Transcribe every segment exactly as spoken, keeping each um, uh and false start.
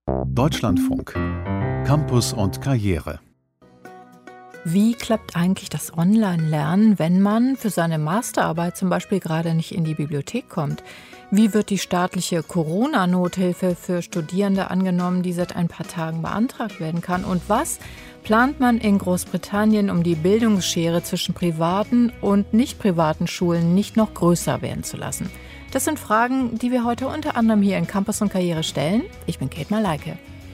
Deutschlandfunk. Campus und Karriere. Wie klappt eigentlich das Online-Lernen, wenn man für seine Masterarbeit zum Beispiel gerade nicht in die Bibliothek kommt? Wie wird die staatliche Corona-Nothilfe für Studierende angenommen, die seit ein paar Tagen beantragt werden kann? Und was plant man in Großbritannien, um die Bildungsschere zwischen privaten und nicht privaten Schulen nicht noch größer werden zu lassen? Das sind Fragen, die wir heute unter anderem hier in Campus und Karriere stellen. Ich bin Kate Malaike.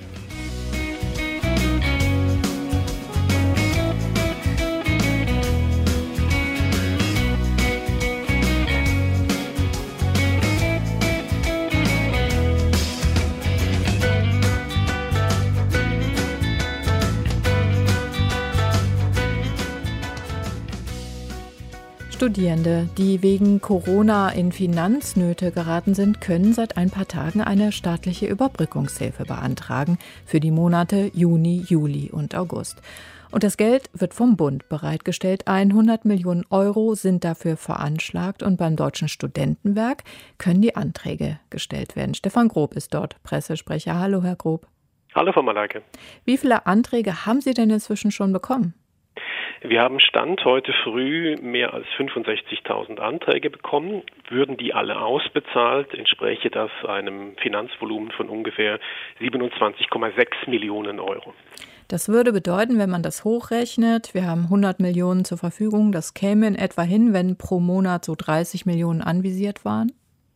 Studierende, die wegen Corona in Finanznöte geraten sind, können seit ein paar Tagen eine staatliche Überbrückungshilfe beantragen für die Monate Juni, Juli und August. Und das Geld wird vom Bund bereitgestellt. hundert Millionen Euro sind dafür veranschlagt und beim Deutschen Studentenwerk können die Anträge gestellt werden. Stefan Grob ist dort Pressesprecher. Hallo, Herr Grob. Hallo, Frau Malaike. Wie viele Anträge haben Sie denn inzwischen schon bekommen? Wir haben Stand heute früh mehr als fünfundsechzigtausend Anträge bekommen. Würden die alle ausbezahlt, entspräche das einem Finanzvolumen von ungefähr siebenundzwanzig Komma sechs Millionen Euro. Das würde bedeuten, wenn man das hochrechnet, wir haben hundert Millionen zur Verfügung, das käme in etwa hin, wenn pro Monat so dreißig Millionen anvisiert waren?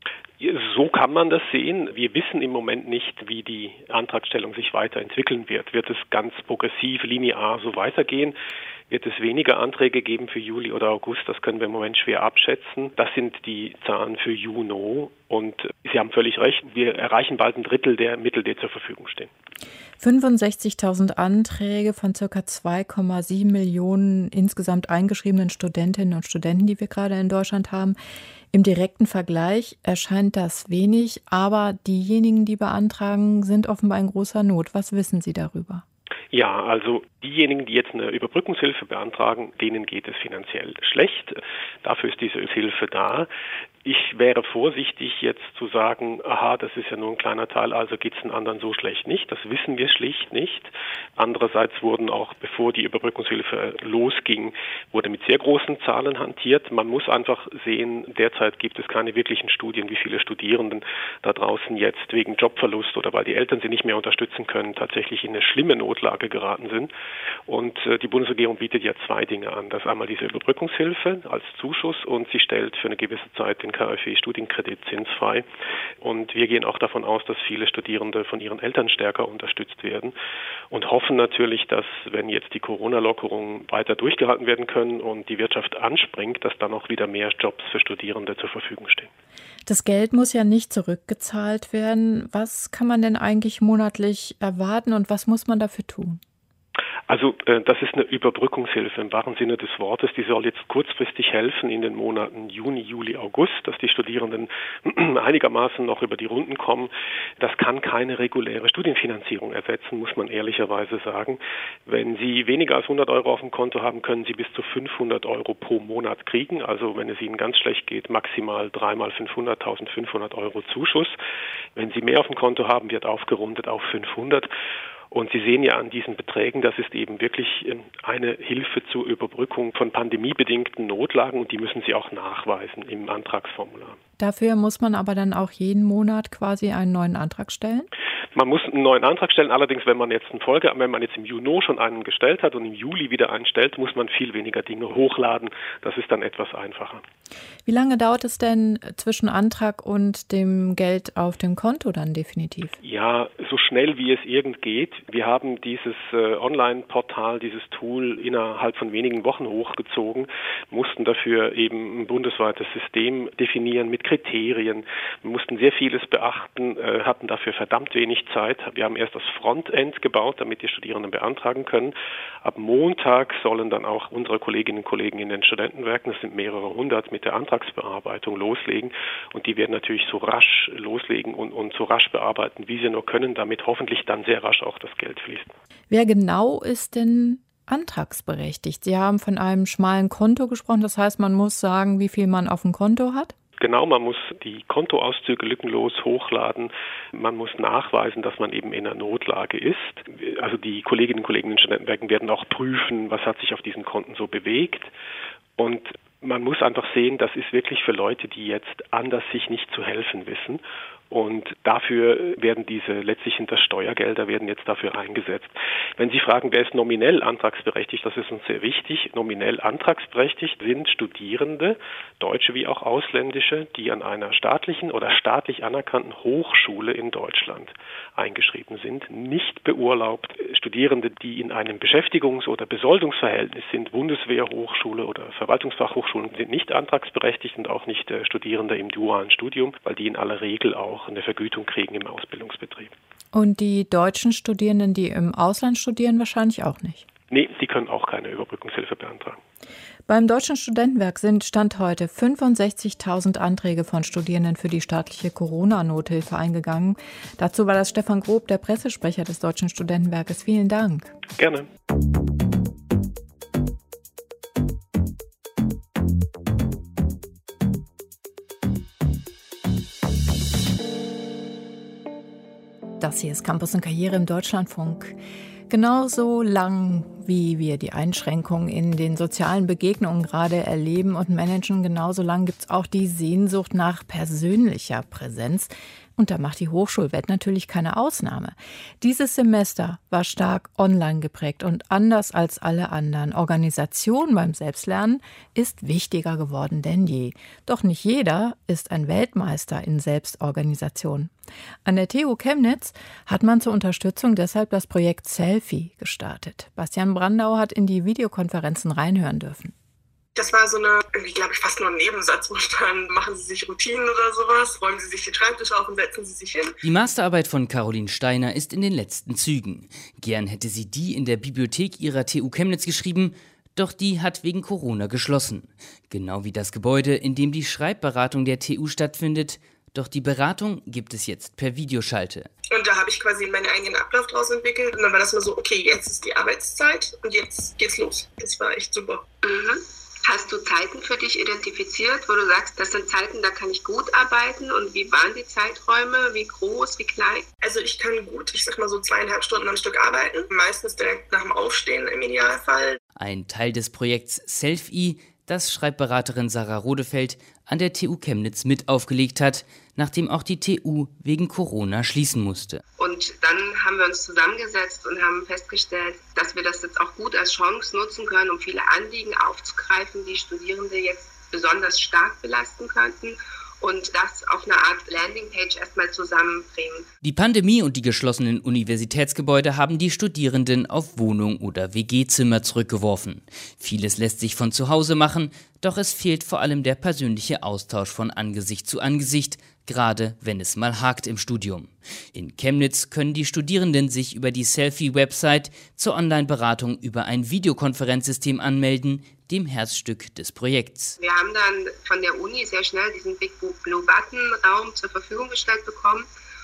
So kann man das sehen. Wir wissen im Moment nicht, wie die Antragstellung sich weiterentwickeln wird. Wird es ganz progressiv, linear so weitergehen? Wird es weniger Anträge geben für Juli oder August? Das können wir im Moment schwer abschätzen. Das sind die Zahlen für Juni. Und Sie haben völlig recht, wir erreichen bald ein Drittel der Mittel, die zur Verfügung stehen. fünfundsechzigtausend Anträge von ca. zwei Komma sieben Millionen insgesamt eingeschriebenen Studentinnen und Studenten, die wir gerade in Deutschland haben. Im direkten Vergleich erscheint das wenig, aber diejenigen, die beantragen, sind offenbar in großer Not. Was wissen Sie darüber? Ja, also diejenigen, die jetzt eine Überbrückungshilfe beantragen, denen geht es finanziell schlecht. Dafür ist diese Hilfe da. Ich wäre vorsichtig, jetzt zu sagen, aha, das ist ja nur ein kleiner Teil, also geht es den anderen so schlecht nicht. Das wissen wir schlicht nicht. Andererseits wurden auch, bevor die Überbrückungshilfe losging, wurde mit sehr großen Zahlen hantiert. Man muss einfach sehen, derzeit gibt es keine wirklichen Studien, wie viele Studierenden da draußen jetzt wegen Jobverlust oder weil die Eltern sie nicht mehr unterstützen können, tatsächlich in eine schlimme Notlage geraten sind. Und äh, die Bundesregierung bietet ja zwei Dinge an. Das ist einmal diese Überbrückungshilfe als Zuschuss und sie stellt für eine gewisse Zeit den K f W-Studienkredit zinsfrei. Und wir gehen auch davon aus, dass viele Studierende von ihren Eltern stärker unterstützt werden und hoffen natürlich, dass, wenn jetzt die Corona-Lockerungen weiter durchgehalten werden können und die Wirtschaft anspringt, dass dann auch wieder mehr Jobs für Studierende zur Verfügung stehen. Das Geld muss ja nicht zurückgezahlt werden. Was kann man denn eigentlich monatlich erwarten und was muss man dafür tun? Also äh, das ist eine Überbrückungshilfe im wahren Sinne des Wortes. Die soll jetzt kurzfristig helfen in den Monaten Juni, Juli, August, dass die Studierenden einigermaßen noch über die Runden kommen. Das kann keine reguläre Studienfinanzierung ersetzen, muss man ehrlicherweise sagen. Wenn Sie weniger als hundert Euro auf dem Konto haben, können Sie bis zu fünfhundert Euro pro Monat kriegen. Also wenn es Ihnen ganz schlecht geht, maximal dreimal fünfhundert, eintausendfünfhundert Euro Zuschuss. Wenn Sie mehr auf dem Konto haben, wird aufgerundet auf fünfhundert. Und Sie sehen ja an diesen Beträgen, das ist eben wirklich eine Hilfe zur Überbrückung von pandemiebedingten Notlagen und die müssen Sie auch nachweisen im Antragsformular. Dafür muss man aber dann auch jeden Monat quasi einen neuen Antrag stellen? Man muss einen neuen Antrag stellen, allerdings wenn man jetzt in Folge, wenn man jetzt im Juni schon einen gestellt hat und im Juli wieder einen stellt, muss man viel weniger Dinge hochladen. Das ist dann etwas einfacher. Wie lange dauert es denn zwischen Antrag und dem Geld auf dem Konto dann definitiv? Ja, so schnell wie es irgend geht. Wir haben dieses äh, Online-Portal, dieses Tool innerhalb von wenigen Wochen hochgezogen, mussten dafür eben ein bundesweites System definieren mit Kriterien. Wir mussten sehr vieles beachten, äh, hatten dafür verdammt wenig Zeit. Wir haben erst das Frontend gebaut, damit die Studierenden beantragen können. Ab Montag sollen dann auch unsere Kolleginnen und Kollegen in den Studentenwerken, das sind mehrere hundert, mit der Antragsbearbeitung loslegen. Und die werden natürlich so rasch loslegen und, und so rasch bearbeiten, wie sie nur können, damit hoffentlich dann sehr rasch auch das Geld fließt. Wer genau ist denn antragsberechtigt? Sie haben von einem schmalen Konto gesprochen, das heißt, man muss sagen, wie viel man auf dem Konto hat? Genau, man muss die Kontoauszüge lückenlos hochladen. Man muss nachweisen, dass man eben in einer Notlage ist. Also die Kolleginnen und Kollegen in den Studentenwerken werden auch prüfen, was hat sich auf diesen Konten so bewegt. Und man muss einfach sehen, das ist wirklich für Leute, die jetzt anders sich nicht zu helfen wissen. Und dafür werden diese, letztlich sind das Steuergelder, werden jetzt dafür eingesetzt. Wenn Sie fragen, wer ist nominell antragsberechtigt, das ist uns sehr wichtig. Nominell antragsberechtigt sind Studierende, deutsche wie auch ausländische, die an einer staatlichen oder staatlich anerkannten Hochschule in Deutschland eingeschrieben sind. Nicht beurlaubt Studierende, die in einem Beschäftigungs- oder Besoldungsverhältnis sind, Bundeswehrhochschule oder Verwaltungsfachhochschulen, sind nicht antragsberechtigt und auch nicht äh, Studierende im dualen Studium, weil die in aller Regel auch eine Vergütung kriegen im Ausbildungsbetrieb. Und die deutschen Studierenden, die im Ausland studieren, wahrscheinlich auch nicht? Nee, die können auch keine Überbrückungshilfe beantragen. Beim Deutschen Studentenwerk sind Stand heute fünfundsechzigtausend Anträge von Studierenden für die staatliche Corona-Nothilfe eingegangen. Dazu war das Stefan Grob, der Pressesprecher des Deutschen Studentenwerkes. Vielen Dank. Gerne. Das hier ist Campus und Karriere im Deutschlandfunk. Genauso lang, wie wir die Einschränkungen in den sozialen Begegnungen gerade erleben und managen, genauso lang gibt es auch die Sehnsucht nach persönlicher Präsenz. Und da macht die Hochschulwelt natürlich keine Ausnahme. Dieses Semester war stark online geprägt und anders als alle anderen Organisationen beim Selbstlernen ist wichtiger geworden denn je. Doch nicht jeder ist ein Weltmeister in Selbstorganisation. An der T U Chemnitz hat man zur Unterstützung deshalb das Projekt Selfie gestartet. Bastian Brandau hat in die Videokonferenzen reinhören dürfen. Das war so eine, irgendwie glaube ich fast nur ein Nebensatz, wo stand, machen Sie sich Routinen oder sowas, räumen Sie sich den Schreibtisch auf und setzen Sie sich hin. Die Masterarbeit von Caroline Steiner ist in den letzten Zügen. Gern hätte sie die in der Bibliothek ihrer T U Chemnitz geschrieben, doch die hat wegen Corona geschlossen. Genau wie das Gebäude, in dem die Schreibberatung der T U stattfindet. Doch die Beratung gibt es jetzt per Videoschalte. Und da habe ich quasi meinen eigenen Ablauf draus entwickelt. Und dann war das mal so, okay, jetzt ist die Arbeitszeit und jetzt geht's los. Das war echt super. Mhm. Hast du Zeiten für dich identifiziert, wo du sagst, das sind Zeiten, da kann ich gut arbeiten? Und wie waren die Zeiträume? Wie groß, wie klein? Also ich kann gut, ich sag mal so zweieinhalb Stunden am Stück arbeiten. Meistens direkt nach dem Aufstehen im Idealfall. Ein Teil des Projekts Selfie, das Schreibberaterin Sarah Rodefeld an der T U Chemnitz mit aufgelegt hat, nachdem auch die T U wegen Corona schließen musste. Und dann haben wir uns zusammengesetzt und haben festgestellt, dass wir das jetzt auch gut als Chance nutzen können, um viele Anliegen aufzugreifen, die Studierende jetzt besonders stark belasten könnten. Und das auf eine Art Landingpage erstmal zusammenbringen. Die Pandemie und die geschlossenen Universitätsgebäude haben die Studierenden auf Wohnung- oder W G-Zimmer zurückgeworfen. Vieles lässt sich von zu Hause machen, doch es fehlt vor allem der persönliche Austausch von Angesicht zu Angesicht, gerade wenn es mal hakt im Studium. In Chemnitz können die Studierenden sich über die Selfie-Website zur Online-Beratung über ein Videokonferenzsystem anmelden, dem Herzstück des Projekts. Wir haben dann von der Uni sehr schnell diesen Big Blue Button Raum zur Verfügung gestellt bekommen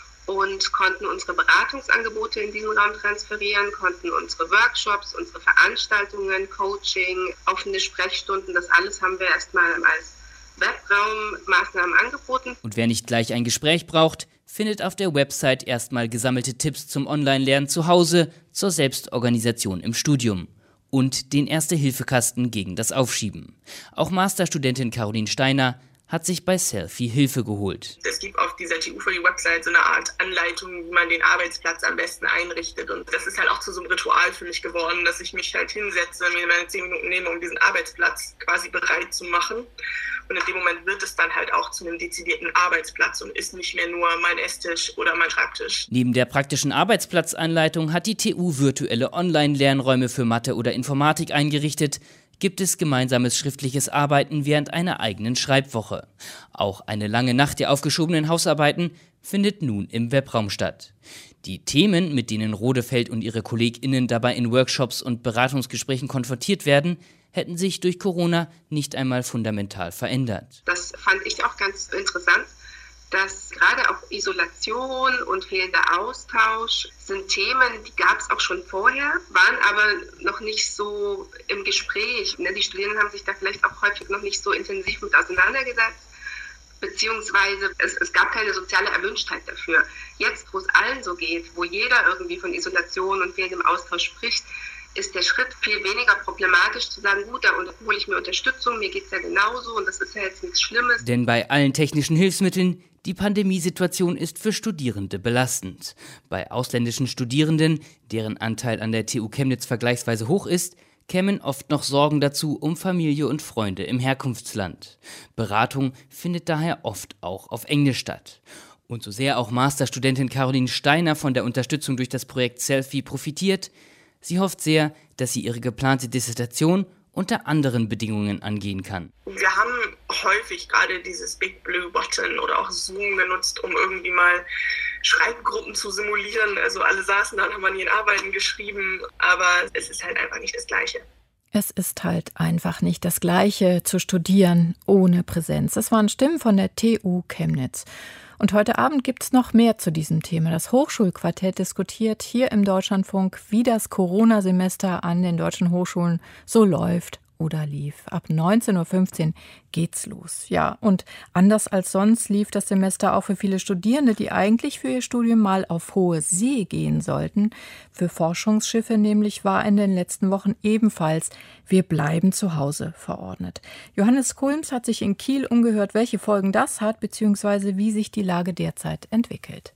und konnten unsere Beratungsangebote in diesen Raum transferieren, konnten unsere Workshops, unsere Veranstaltungen, Coaching, offene Sprechstunden, das alles haben wir erstmal als Webraummaßnahmen angeboten. Und wer nicht gleich ein Gespräch braucht, findet auf der Website erstmal gesammelte Tipps zum Online-Lernen zu Hause, zur Selbstorganisation im Studium und den Erste-Hilfe-Kasten gegen das Aufschieben. Auch Masterstudentin Caroline Steiner hat sich bei Selfie Hilfe geholt. Es gibt auf dieser T U für die Website so eine Art Anleitung, wie man den Arbeitsplatz am besten einrichtet. Und das ist halt auch zu so einem Ritual für mich geworden, dass ich mich halt hinsetze und mir meine zehn Minuten nehme, um diesen Arbeitsplatz quasi bereit zu machen. Und in dem Moment wird es dann halt auch zu einem dezidierten Arbeitsplatz und ist nicht mehr nur mein Esstisch oder mein Schreibtisch. Neben der praktischen Arbeitsplatzanleitung hat die T U virtuelle Online-Lernräume für Mathe oder Informatik eingerichtet. Gibt es gemeinsames schriftliches Arbeiten während einer eigenen Schreibwoche. Auch eine lange Nacht der aufgeschobenen Hausarbeiten findet nun im Webraum statt. Die Themen, mit denen Rodefeld und ihre KollegInnen dabei in Workshops und Beratungsgesprächen konfrontiert werden, hätten sich durch Corona nicht einmal fundamental verändert. Das fand ich auch ganz interessant, dass gerade auch Isolation und fehlender Austausch sind Themen, die gab es auch schon vorher, waren aber noch nicht so im Gespräch. Die Studierenden haben sich da vielleicht auch häufig noch nicht so intensiv mit auseinandergesetzt, beziehungsweise es, es gab keine soziale Erwünschtheit dafür. Jetzt, wo es allen so geht, wo jeder irgendwie von Isolation und fehlendem Austausch spricht, ist der Schritt viel weniger problematisch, zu sagen, gut, da hole ich mir Unterstützung, mir geht es ja genauso und das ist ja jetzt nichts Schlimmes. Denn bei allen technischen Hilfsmitteln, die Pandemiesituation ist für Studierende belastend. Bei ausländischen Studierenden, deren Anteil an der T U Chemnitz vergleichsweise hoch ist, kämen oft noch Sorgen dazu um Familie und Freunde im Herkunftsland. Beratung findet daher oft auch auf Englisch statt. Und so sehr auch Masterstudentin Caroline Steiner von der Unterstützung durch das Projekt Selfie profitiert, sie hofft sehr, dass sie ihre geplante Dissertation unter anderen Bedingungen angehen kann. Wir haben häufig gerade dieses Big Blue Button oder auch Zoom genutzt, um irgendwie mal Schreibgruppen zu simulieren. Also alle saßen da und haben an ihren Arbeiten geschrieben, aber es ist halt einfach nicht das Gleiche. Es ist halt einfach nicht das Gleiche zu studieren ohne Präsenz. Das waren Stimmen von der T U Chemnitz. Und heute Abend gibt es noch mehr zu diesem Thema. Das Hochschulquartett diskutiert hier im Deutschlandfunk, wie das Corona-Semester an den deutschen Hochschulen so läuft oder lief. Ab neunzehn Uhr fünfzehn geht's los. Ja, und anders als sonst lief das Semester auch für viele Studierende, die eigentlich für ihr Studium mal auf hohe See gehen sollten. Für Forschungsschiffe nämlich war in den letzten Wochen ebenfalls "Wir bleiben zu Hause" verordnet. Johannes Kulms hat sich in Kiel umgehört, welche Folgen das hat, beziehungsweise wie sich die Lage derzeit entwickelt.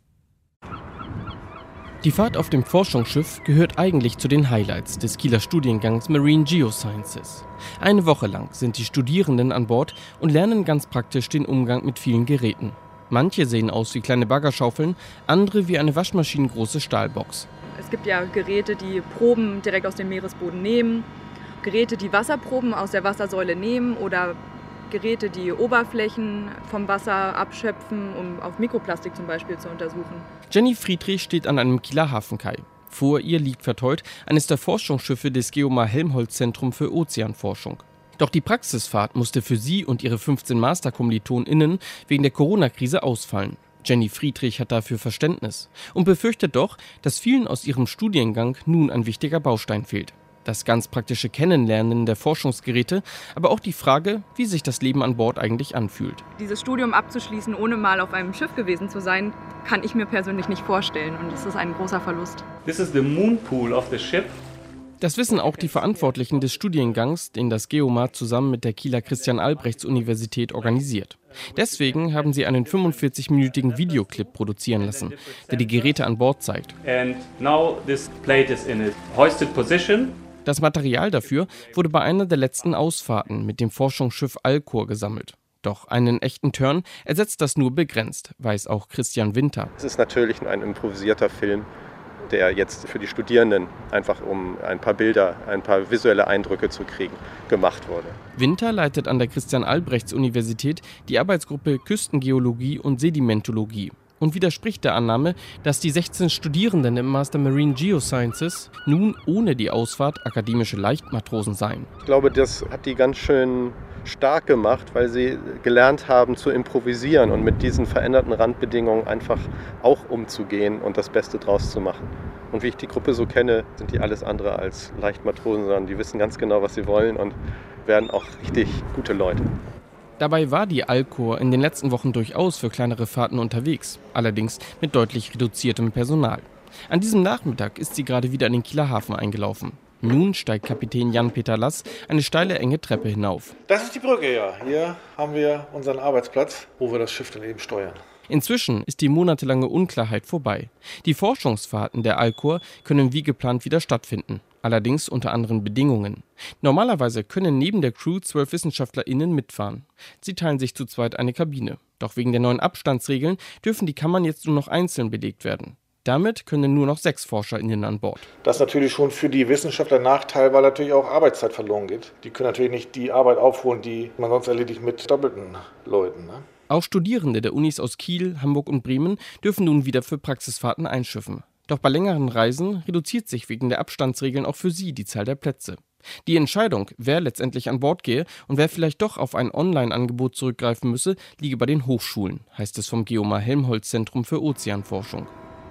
Die Fahrt auf dem Forschungsschiff gehört eigentlich zu den Highlights des Kieler Studiengangs Marine Geosciences. Eine Woche lang sind die Studierenden an Bord und lernen ganz praktisch den Umgang mit vielen Geräten. Manche sehen aus wie kleine Baggerschaufeln, andere wie eine waschmaschinengroße Stahlbox. Es gibt ja Geräte, die Proben direkt aus dem Meeresboden nehmen, Geräte, die Wasserproben aus der Wassersäule nehmen oder Geräte, die Oberflächen vom Wasser abschöpfen, um auf Mikroplastik zum Beispiel zu untersuchen. Jenny Friedrich steht an einem Kieler Hafenkai. Vor ihr liegt verteut eines der Forschungsschiffe des Geomar-Helmholtz-Zentrum für Ozeanforschung. Doch die Praxisfahrt musste für sie und ihre fünfzehn MasterkommilitonInnen wegen der Corona-Krise ausfallen. Jenny Friedrich hat dafür Verständnis und befürchtet doch, dass vielen aus ihrem Studiengang nun ein wichtiger Baustein fehlt. Das ganz praktische Kennenlernen der Forschungsgeräte, aber auch die Frage, wie sich das Leben an Bord eigentlich anfühlt. Dieses Studium abzuschließen, ohne mal auf einem Schiff gewesen zu sein, kann ich mir persönlich nicht vorstellen und das ist ein großer Verlust. This is the moon pool of the ship. Das wissen auch die Verantwortlichen des Studiengangs, den das Geomar zusammen mit der Kieler Christian-Albrechts-Universität organisiert. Deswegen haben sie einen fünfundvierzig-minütigen Videoclip produzieren lassen, der die Geräte an Bord zeigt. And now this plate is in a hoisted position. Das Material dafür wurde bei einer der letzten Ausfahrten mit dem Forschungsschiff Alcor gesammelt. Doch einen echten Turn ersetzt das nur begrenzt, weiß auch Christian Winter. Es ist natürlich ein improvisierter Film, der jetzt für die Studierenden einfach, um ein paar Bilder, ein paar visuelle Eindrücke zu kriegen, gemacht wurde. Winter leitet an der Christian-Albrechts-Universität die Arbeitsgruppe Küstengeologie und Sedimentologie und widerspricht der Annahme, dass die sechzehn Studierenden im Master Marine Geosciences nun ohne die Ausfahrt akademische Leichtmatrosen seien. Ich glaube, das hat die ganz schön stark gemacht, weil sie gelernt haben zu improvisieren und mit diesen veränderten Randbedingungen einfach auch umzugehen und das Beste draus zu machen. Und wie ich die Gruppe so kenne, sind die alles andere als Leichtmatrosen, sondern die wissen ganz genau, was sie wollen und werden auch richtig gute Leute. Dabei war die Alcor in den letzten Wochen durchaus für kleinere Fahrten unterwegs, allerdings mit deutlich reduziertem Personal. An diesem Nachmittag ist sie gerade wieder in den Kieler Hafen eingelaufen. Nun steigt Kapitän Jan-Peter Lass eine steile, enge Treppe hinauf. Das ist die Brücke, ja. Hier haben wir unseren Arbeitsplatz, wo wir das Schiff dann eben steuern. Inzwischen ist die monatelange Unklarheit vorbei. Die Forschungsfahrten der Alcor können wie geplant wieder stattfinden, allerdings unter anderen Bedingungen. Normalerweise können neben der Crew zwölf WissenschaftlerInnen mitfahren. Sie teilen sich zu zweit eine Kabine. Doch wegen der neuen Abstandsregeln dürfen die Kammern jetzt nur noch einzeln belegt werden. Damit können nur noch sechs ForscherInnen an Bord. Das ist natürlich schon für die Wissenschaftler ein Nachteil, weil natürlich auch Arbeitszeit verloren geht. Die können natürlich nicht die Arbeit aufholen, die man sonst erledigt mit doppelten Leuten. Ne? Auch Studierende der Unis aus Kiel, Hamburg und Bremen dürfen nun wieder für Praxisfahrten einschiffen. Doch bei längeren Reisen reduziert sich wegen der Abstandsregeln auch für sie die Zahl der Plätze. Die Entscheidung, wer letztendlich an Bord gehe und wer vielleicht doch auf ein Online-Angebot zurückgreifen müsse, liege bei den Hochschulen, heißt es vom Geomar-Helmholtz-Zentrum für Ozeanforschung.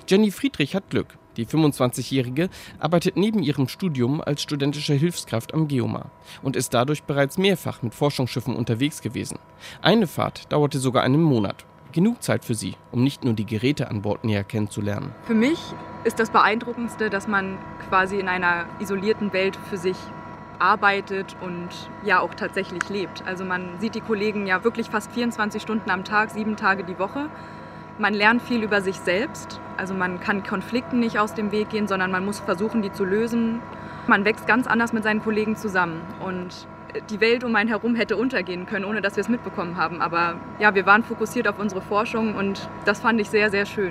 Jenny Friedrich hat Glück. Die fünfundzwanzigjährige arbeitet neben ihrem Studium als studentische Hilfskraft am Geomar und ist dadurch bereits mehrfach mit Forschungsschiffen unterwegs gewesen. Eine Fahrt dauerte sogar einen Monat. Genug Zeit für sie, um nicht nur die Geräte an Bord näher kennenzulernen. Für mich ist das Beeindruckendste, dass man quasi in einer isolierten Welt für sich arbeitet und ja auch tatsächlich lebt. Also man sieht die Kollegen ja wirklich fast vierundzwanzig Stunden am Tag, sieben Tage die Woche. Man lernt viel über sich selbst. Also man kann Konflikten nicht aus dem Weg gehen, sondern man muss versuchen, die zu lösen. Man wächst ganz anders mit seinen Kollegen zusammen. Und die Welt um einen herum hätte untergehen können, ohne dass wir es mitbekommen haben. Aber ja, wir waren fokussiert auf unsere Forschung und das fand ich sehr, sehr schön.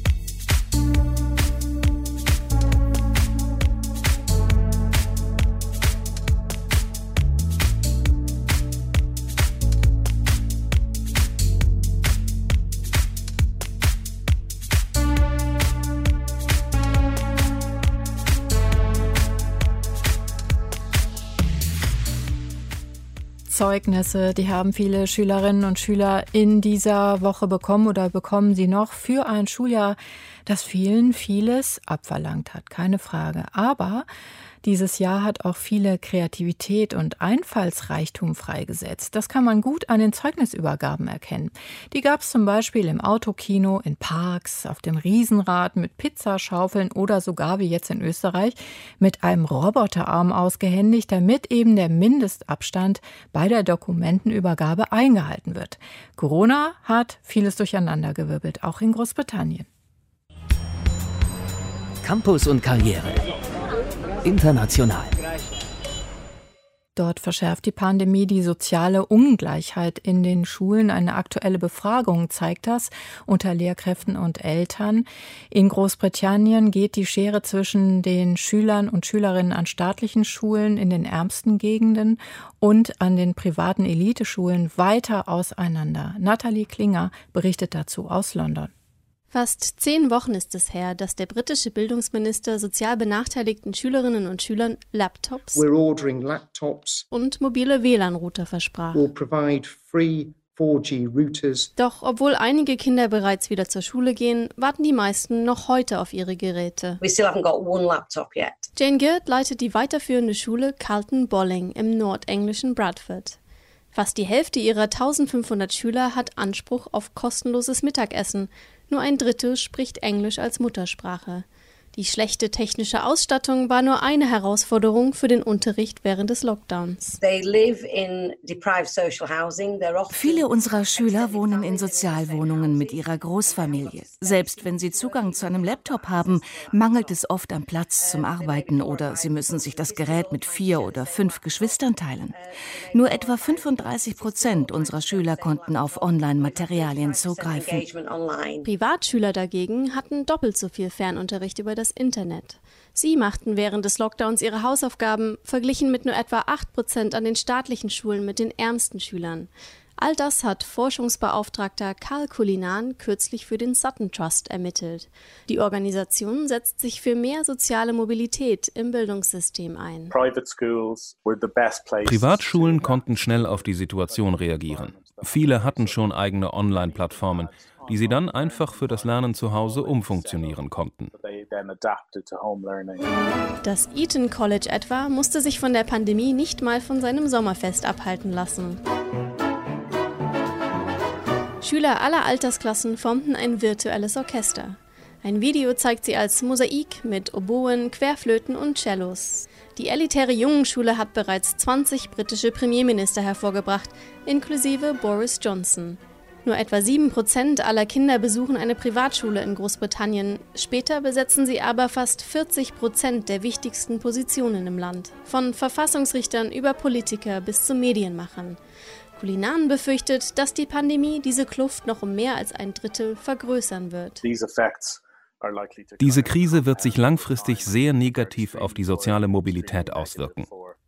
Zeugnisse, die haben viele Schülerinnen und Schüler in dieser Woche bekommen oder bekommen sie noch für ein Schuljahr, das vielen vieles abverlangt hat, keine Frage. Aber dieses Jahr hat auch viele Kreativität und Einfallsreichtum freigesetzt. Das kann man gut an den Zeugnisübergaben erkennen. Die gab es zum Beispiel im Autokino, in Parks, auf dem Riesenrad mit Pizzaschaufeln oder sogar, wie jetzt in Österreich, mit einem Roboterarm ausgehändigt, damit eben der Mindestabstand bei der Dokumentenübergabe eingehalten wird. Corona hat vieles durcheinandergewirbelt, auch in Großbritannien. Campus und Karriere. International. Dort verschärft die Pandemie die soziale Ungleichheit in den Schulen. Eine aktuelle Befragung zeigt das unter Lehrkräften und Eltern. In Großbritannien geht die Schere zwischen den Schülern und Schülerinnen an staatlichen Schulen in den ärmsten Gegenden und an den privaten Eliteschulen weiter auseinander. Nathalie Klinger berichtet dazu aus London. Fast zehn Wochen ist es her, dass der britische Bildungsminister sozial benachteiligten Schülerinnen und Schülern Laptops, laptops und mobile W L A N-Router versprach. Free four G routers. Doch obwohl einige Kinder bereits wieder zur Schule gehen, warten die meisten noch heute auf ihre Geräte. We still haven't got one laptop yet. Jane Girt leitet die weiterführende Schule Carlton Bolling im nordenglischen Bradford. Fast die Hälfte ihrer eintausendfünfhundert Schüler hat Anspruch auf kostenloses Mittagessen. Nur ein Drittel spricht Englisch als Muttersprache. Die schlechte technische Ausstattung war nur eine Herausforderung für den Unterricht während des Lockdowns. Viele unserer Schüler wohnen in Sozialwohnungen mit ihrer Großfamilie. Selbst wenn sie Zugang zu einem Laptop haben, mangelt es oft an Platz zum Arbeiten oder sie müssen sich das Gerät mit vier oder fünf Geschwistern teilen. Nur etwa fünfunddreißig Prozent unserer Schüler konnten auf Online-Materialien zugreifen. Privatschüler dagegen hatten doppelt so viel Fernunterricht über das Internet. Sie machten während des Lockdowns ihre Hausaufgaben, verglichen mit nur etwa acht Prozent an den staatlichen Schulen mit den ärmsten Schülern. All das hat Forschungsbeauftragter Karl Cullinan kürzlich für den Sutton Trust ermittelt. Die Organisation setzt sich für mehr soziale Mobilität im Bildungssystem ein. Privatschulen konnten schnell auf die Situation reagieren. Viele hatten schon eigene Online-Plattformen, die sie dann einfach für das Lernen zu Hause umfunktionieren konnten. Das Eton College etwa musste sich von der Pandemie nicht mal von seinem Sommerfest abhalten lassen. Schüler aller Altersklassen formten ein virtuelles Orchester. Ein Video zeigt sie als Mosaik mit Oboen, Querflöten und Cellos. Die elitäre Jungenschule hat bereits zwanzig britische Premierminister hervorgebracht, inklusive Boris Johnson. Nur etwa sieben Prozent aller Kinder besuchen eine Privatschule in Großbritannien. Später besetzen sie aber fast vierzig Prozent der wichtigsten Positionen im Land. Von Verfassungsrichtern über Politiker bis zu Medienmachern. Cullinan befürchtet, dass die Pandemie diese Kluft noch um mehr als ein Drittel vergrößern wird. Diese Krise wird sich langfristig sehr negativ auf die soziale Mobilität auswirken.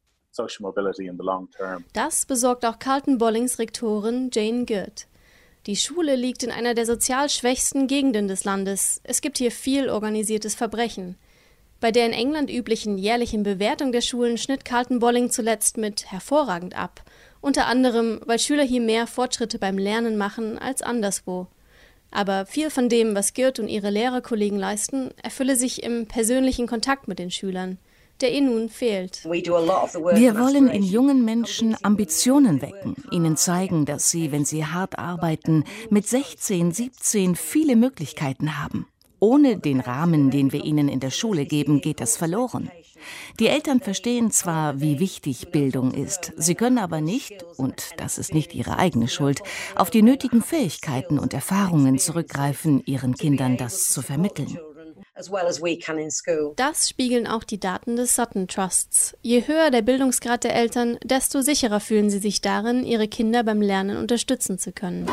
Das besorgt auch Carlton Bollings Rektorin Jane Girt. Die Schule liegt in einer der sozial schwächsten Gegenden des Landes. Es gibt hier viel organisiertes Verbrechen. Bei der in England üblichen jährlichen Bewertung der Schulen schnitt Carlton Bolling zuletzt mit hervorragend ab. Unter anderem, weil Schüler hier mehr Fortschritte beim Lernen machen als anderswo. Aber viel von dem, was Gyrt und ihre Lehrerkollegen leisten, erfülle sich im persönlichen Kontakt mit den Schülern, der ihnen nun fehlt. Wir wollen in jungen Menschen Ambitionen wecken, ihnen zeigen, dass sie, wenn sie hart arbeiten, mit sechzehn, siebzehn viele Möglichkeiten haben. Ohne den Rahmen, den wir ihnen in der Schule geben, geht das verloren. Die Eltern verstehen zwar, wie wichtig Bildung ist, sie können aber nicht, und das ist nicht ihre eigene Schuld, auf die nötigen Fähigkeiten und Erfahrungen zurückgreifen, ihren Kindern das zu vermitteln. Das spiegeln auch die Daten des Sutton Trusts. Je höher der Bildungsgrad der Eltern, desto sicherer fühlen sie sich darin, ihre Kinder beim Lernen unterstützen zu können.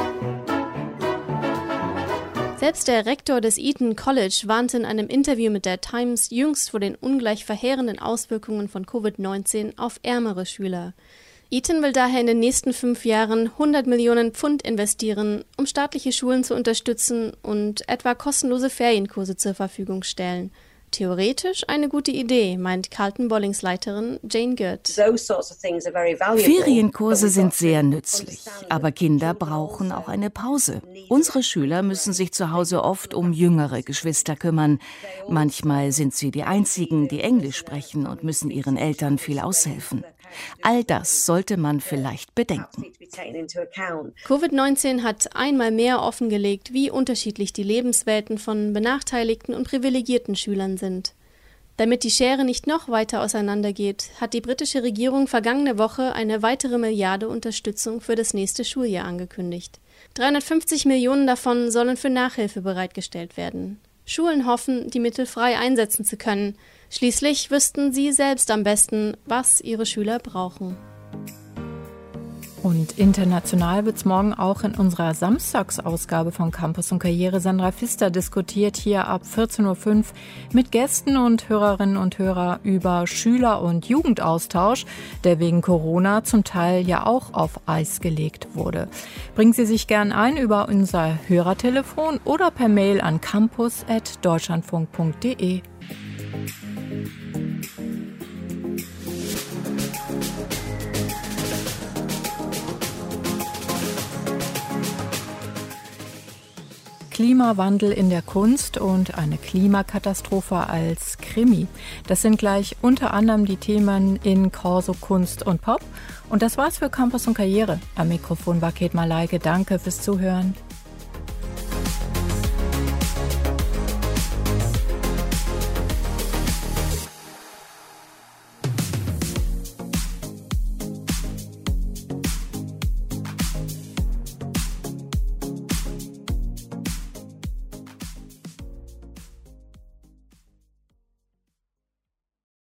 Selbst der Rektor des Eton College warnte in einem Interview mit der Times jüngst vor den ungleich verheerenden Auswirkungen von Covid neunzehn auf ärmere Schüler. Eton will daher in den nächsten fünf Jahren hundert Millionen Pfund investieren, um staatliche Schulen zu unterstützen und etwa kostenlose Ferienkurse zur Verfügung stellen. Theoretisch eine gute Idee, meint Carlton Bollings Leiterin Jane Gyrt. Ferienkurse sind sehr nützlich, aber Kinder brauchen auch eine Pause. Unsere Schüler müssen sich zu Hause oft um jüngere Geschwister kümmern. Manchmal sind sie die Einzigen, die Englisch sprechen und müssen ihren Eltern viel aushelfen. All das sollte man vielleicht bedenken. Covid neunzehn hat einmal mehr offengelegt, wie unterschiedlich die Lebenswelten von benachteiligten und privilegierten Schülern sind. Damit die Schere nicht noch weiter auseinandergeht, hat die britische Regierung vergangene Woche eine weitere Milliarde Unterstützung für das nächste Schuljahr angekündigt. dreihundertfünfzig Millionen davon sollen für Nachhilfe bereitgestellt werden. Schulen hoffen, die Mittel frei einsetzen zu können. Schließlich wüssten sie selbst am besten, was ihre Schüler brauchen. Und international wird es morgen auch in unserer Samstagsausgabe von Campus und Karriere Sandra Pfister diskutiert, hier ab vierzehn Uhr fünf mit Gästen und Hörerinnen und Hörern über Schüler- und Jugendaustausch, der wegen Corona zum Teil ja auch auf Eis gelegt wurde. Bringen Sie sich gern ein über unser Hörertelefon oder per Mail an campus at deutschlandfunk punkt de. Klimawandel in der Kunst und eine Klimakatastrophe als Krimi. Das sind gleich unter anderem die Themen in Corso Kunst und Pop. Und das war's für Campus und Karriere. Am Mikrofon war Kate Malayke. Danke fürs Zuhören.